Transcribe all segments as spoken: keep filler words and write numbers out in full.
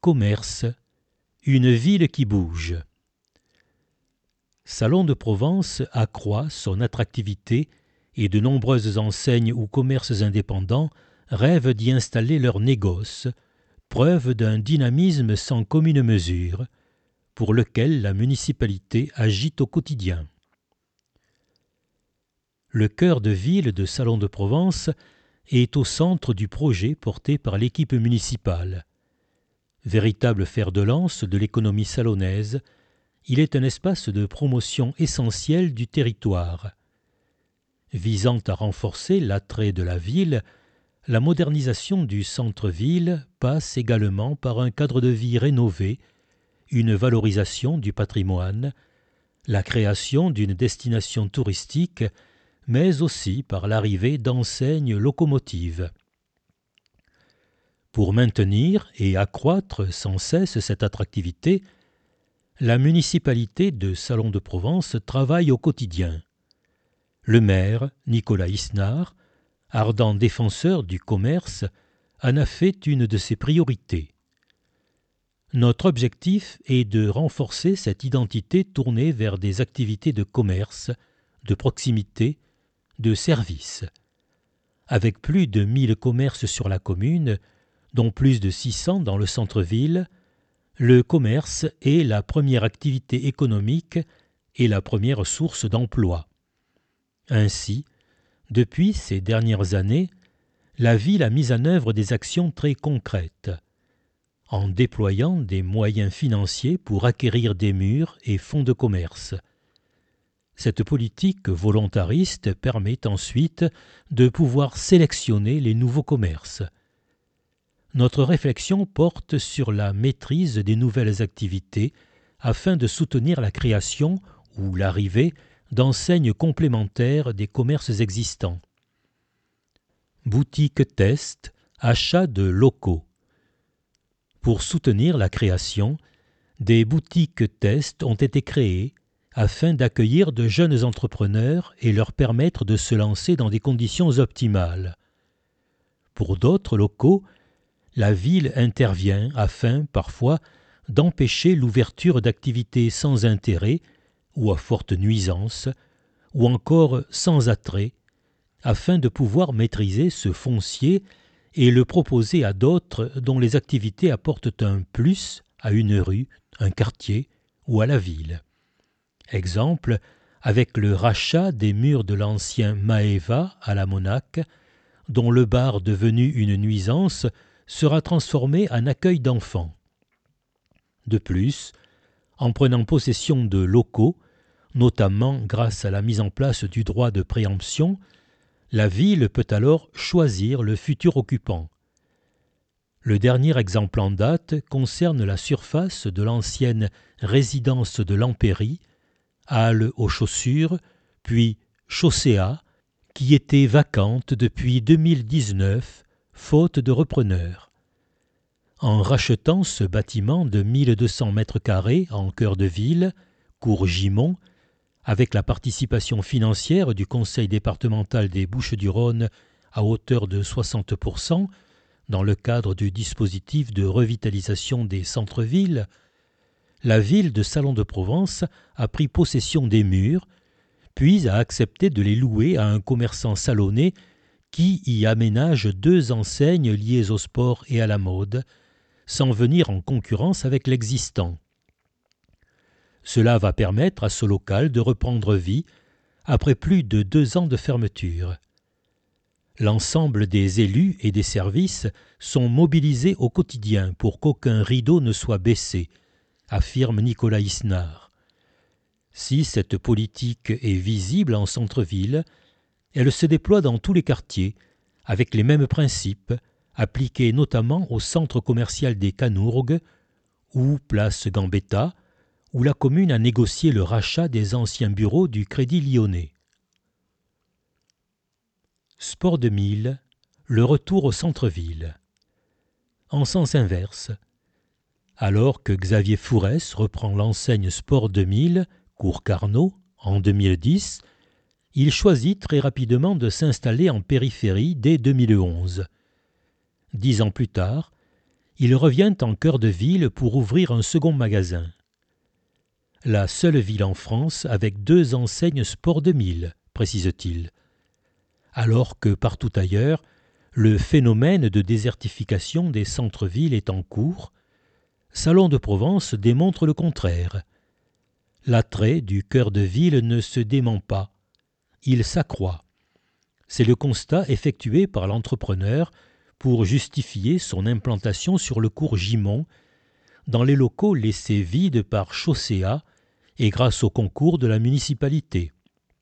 Commerce, une ville qui bouge. Salon de Provence accroît son attractivité et de nombreuses enseignes ou commerces indépendants rêvent d'y installer leurs négoces, preuve d'un dynamisme sans commune mesure, pour lequel la municipalité agit au quotidien. Le cœur de ville de Salon de Provence est au centre du projet porté par l'équipe municipale. Véritable fer de lance de l'économie salonnaise, il est un espace de promotion essentiel du territoire. Visant à renforcer l'attrait de la ville, la modernisation du centre-ville passe également par un cadre de vie rénové, une valorisation du patrimoine, la création d'une destination touristique, mais aussi par l'arrivée d'enseignes locomotives. Pour maintenir et accroître sans cesse cette attractivité, la municipalité de Salon de Provence travaille au quotidien. Le maire, Nicolas Isnard, ardent défenseur du commerce, en a fait une de ses priorités. Notre objectif est de renforcer cette identité tournée vers des activités de commerce, de proximité, de service. Avec plus de mille commerces sur la commune, dont plus de six cents dans le centre-ville, le commerce est la première activité économique et la première source d'emploi. Ainsi, depuis ces dernières années, la ville a mis en œuvre des actions très concrètes, en déployant des moyens financiers pour acquérir des murs et fonds de commerce. Cette politique volontariste permet ensuite de pouvoir sélectionner les nouveaux commerces. Notre réflexion porte sur la maîtrise des nouvelles activités afin de soutenir la création ou l'arrivée d'enseignes complémentaires des commerces existants. Boutique test, achat de locaux. Pour soutenir la création, des boutiques test ont été créées afin d'accueillir de jeunes entrepreneurs et leur permettre de se lancer dans des conditions optimales. Pour d'autres locaux, la ville intervient afin, parfois, d'empêcher l'ouverture d'activités sans intérêt ou à forte nuisance, ou encore sans attrait, afin de pouvoir maîtriser ce foncier et le proposer à d'autres dont les activités apportent un plus à une rue, un quartier ou à la ville. Exemple, avec le rachat des murs de l'ancien Maeva à la Monac, dont le bar devenu une nuisance sera transformé en accueil d'enfants. De plus, en prenant possession de locaux, notamment grâce à la mise en place du droit de préemption, la ville peut alors choisir le futur occupant. Le dernier exemple en date concerne la surface de l'ancienne résidence de l'Empéry, halle aux chaussures, puis Chausséa, qui était vacante depuis deux mille dix-neuf, faute de repreneur. En rachetant ce bâtiment de mille deux cents mètres carrés en cœur de ville, cours Gimont, avec la participation financière du conseil départemental des Bouches-du-Rhône à hauteur de soixante pour cent, dans le cadre du dispositif de revitalisation des centres-villes, la ville de Salon de Provence a pris possession des murs, puis a accepté de les louer à un commerçant salonnais qui y aménage deux enseignes liées au sport et à la mode, sans venir en concurrence avec l'existant. Cela va permettre à ce local de reprendre vie après plus de deux ans de fermeture. L'ensemble des élus et des services sont mobilisés au quotidien pour qu'aucun rideau ne soit baissé, affirme Nicolas Isnard. Si cette politique est visible en centre-ville, elle se déploie dans tous les quartiers, avec les mêmes principes, appliqués notamment au centre commercial des Canourgues ou place Gambetta, où la commune a négocié le rachat des anciens bureaux du Crédit Lyonnais. Sport deux mille, le retour au centre-ville. En sens inverse, alors que Xavier Fourès reprend l'enseigne Sport deux mille, cours Carnot, en deux mille dix, il choisit très rapidement de s'installer en périphérie dès deux mille onze. Dix ans plus tard, il revient en cœur de ville pour ouvrir un second magasin. La seule ville en France avec deux enseignes sport de mille, précise-t-il. Alors que partout ailleurs, le phénomène de désertification des centres-villes est en cours, Salon de Provence démontre le contraire. L'attrait du cœur de ville ne se dément pas, il s'accroît. C'est le constat effectué par l'entrepreneur pour justifier son implantation sur le cours Gimont, dans les locaux laissés vides par Chaussea et grâce au concours de la municipalité.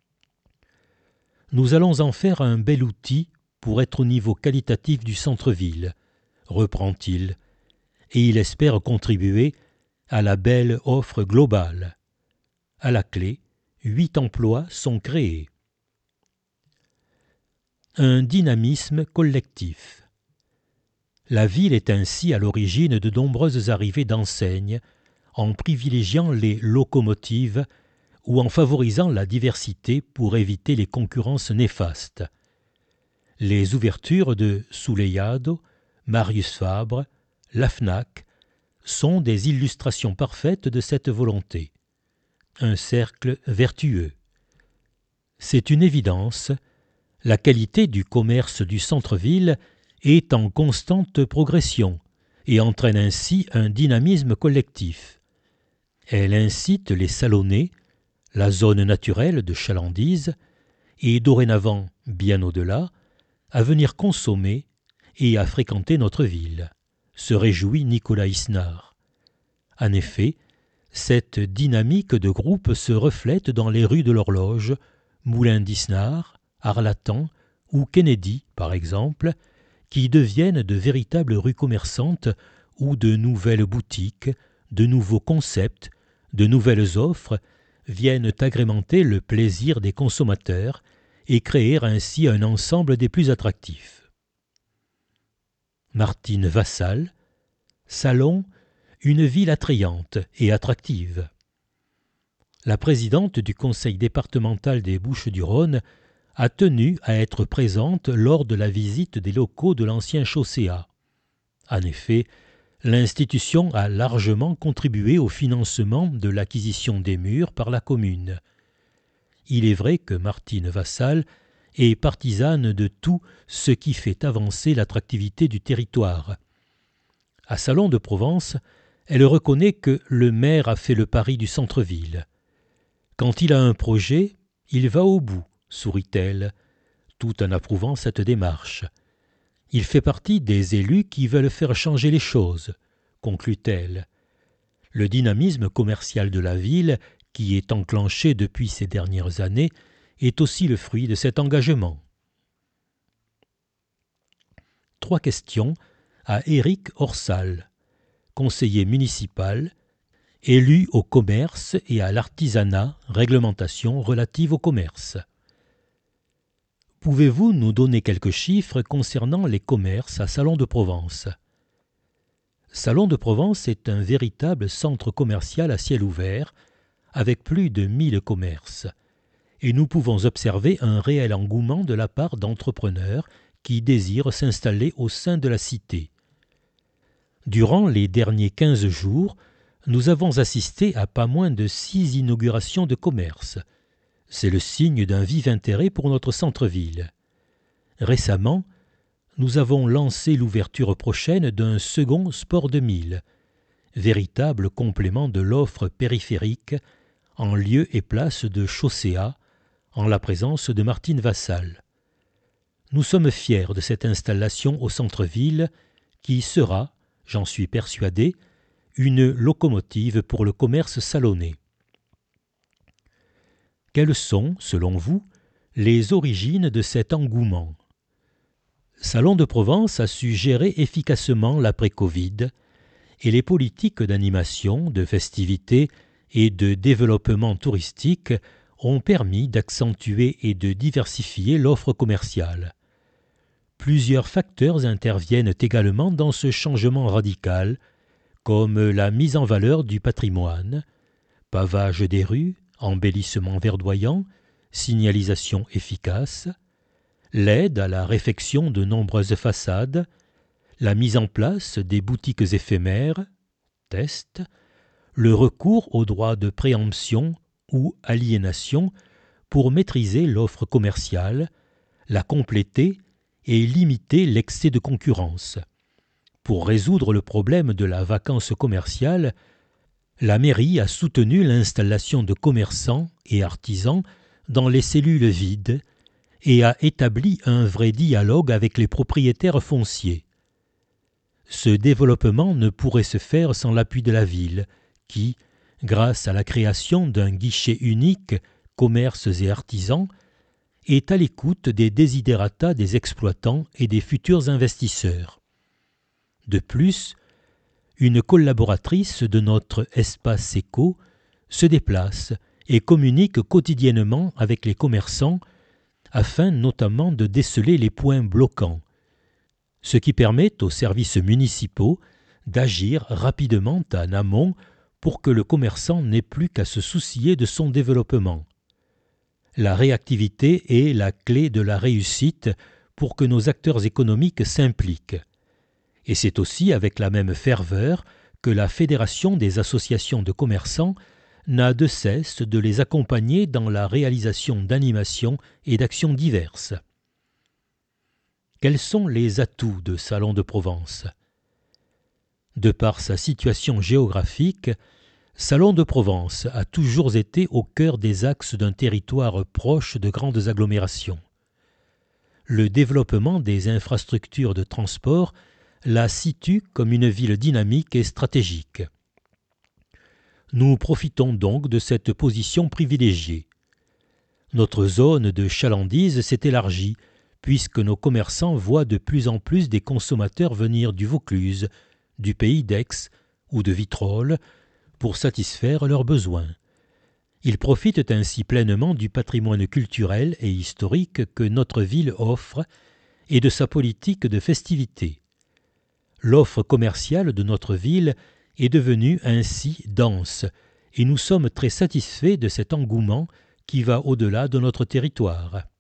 Nous allons en faire un bel outil pour être au niveau qualitatif du centre-ville, reprend-il, et il espère contribuer à la belle offre globale. À la clé, huit emplois sont créés. Un dynamisme collectif. La ville est ainsi à l'origine de nombreuses arrivées d'enseignes, en privilégiant les locomotives ou en favorisant la diversité pour éviter les concurrences néfastes. Les ouvertures de Souleyado, Marius Fabre, la Fnac sont des illustrations parfaites de cette volonté. Un cercle vertueux. C'est une évidence, la qualité du commerce du centre-ville est en constante progression et entraîne ainsi un dynamisme collectif. Elle incite les Salonnais, la zone naturelle de chalandise, et dorénavant bien au-delà, à venir consommer et à fréquenter notre ville, se réjouit Nicolas Isnard. En effet, cette dynamique de groupe se reflète dans les rues de l'Horloge, Moulin d'Isnard, Arlatan ou Kennedy, par exemple, qui deviennent de véritables rues commerçantes où de nouvelles boutiques, de nouveaux concepts, de nouvelles offres viennent agrémenter le plaisir des consommateurs et créer ainsi un ensemble des plus attractifs. Martine Vassal, Salon, une ville attrayante et attractive. La présidente du conseil départemental des Bouches-du-Rhône a tenu à être présente lors de la visite des locaux de l'ancien Chaussea. En effet, l'institution a largement contribué au financement de l'acquisition des murs par la commune. Il est vrai que Martine Vassal est partisane de tout ce qui fait avancer l'attractivité du territoire. À Salon de Provence, elle reconnaît que le maire a fait le pari du centre-ville. Quand il a un projet, il va au bout, sourit-elle, tout en approuvant cette démarche. Il fait partie des élus qui veulent faire changer les choses, conclut-elle. Le dynamisme commercial de la ville, qui est enclenché depuis ces dernières années, est aussi le fruit de cet engagement. Trois questions à Éric Orsal, conseiller municipal, élu au commerce et à l'artisanat, réglementation relative au commerce. Pouvez-vous nous donner quelques chiffres concernant les commerces à Salon de Provence ? Salon de Provence est un véritable centre commercial à ciel ouvert, avec plus de mille commerces, et nous pouvons observer un réel engouement de la part d'entrepreneurs qui désirent s'installer au sein de la cité. Durant les derniers quinze jours, nous avons assisté à pas moins de six inaugurations de commerces. C'est le signe d'un vif intérêt pour notre centre-ville. Récemment, nous avons lancé l'ouverture prochaine d'un second sport de mille, véritable complément de l'offre périphérique en lieu et place de Chaussea, en la présence de Martine Vassal. Nous sommes fiers de cette installation au centre-ville qui sera, j'en suis persuadé, une locomotive pour le commerce salonnais. Quelles sont, selon vous, les origines de cet engouement ? Salon de Provence a su gérer efficacement l'après-Covid et les politiques d'animation, de festivités et de développement touristique ont permis d'accentuer et de diversifier l'offre commerciale. Plusieurs facteurs interviennent également dans ce changement radical, comme la mise en valeur du patrimoine, pavage des rues, embellissement verdoyant, signalisation efficace, l'aide à la réfection de nombreuses façades, la mise en place des boutiques éphémères, test, le recours aux droits de préemption ou aliénation pour maîtriser l'offre commerciale, la compléter et limiter l'excès de concurrence. Pour résoudre le problème de la vacance commerciale, la mairie a soutenu l'installation de commerçants et artisans dans les cellules vides et a établi un vrai dialogue avec les propriétaires fonciers. Ce développement ne pourrait se faire sans l'appui de la ville, qui, grâce à la création d'un guichet unique commerces et artisans, est à l'écoute des desiderata des exploitants et des futurs investisseurs. De plus, une collaboratrice de notre espace éco se déplace et communique quotidiennement avec les commerçants afin notamment de déceler les points bloquants, ce qui permet aux services municipaux d'agir rapidement en amont pour que le commerçant n'ait plus qu'à se soucier de son développement. La réactivité est la clé de la réussite pour que nos acteurs économiques s'impliquent. Et c'est aussi avec la même ferveur que la Fédération des associations de commerçants n'a de cesse de les accompagner dans la réalisation d'animations et d'actions diverses. Quels sont les atouts de Salon de Provence ? De par sa situation géographique, Salon de Provence a toujours été au cœur des axes d'un territoire proche de grandes agglomérations. Le développement des infrastructures de transport la situe comme une ville dynamique et stratégique. Nous profitons donc de cette position privilégiée. Notre zone de chalandise s'est élargie, puisque nos commerçants voient de plus en plus des consommateurs venir du Vaucluse, du Pays d'Aix ou de Vitrolles pour satisfaire leurs besoins. Ils profitent ainsi pleinement du patrimoine culturel et historique que notre ville offre et de sa politique de festivité. L'offre commerciale de notre ville est devenue ainsi dense et nous sommes très satisfaits de cet engouement qui va au-delà de notre territoire.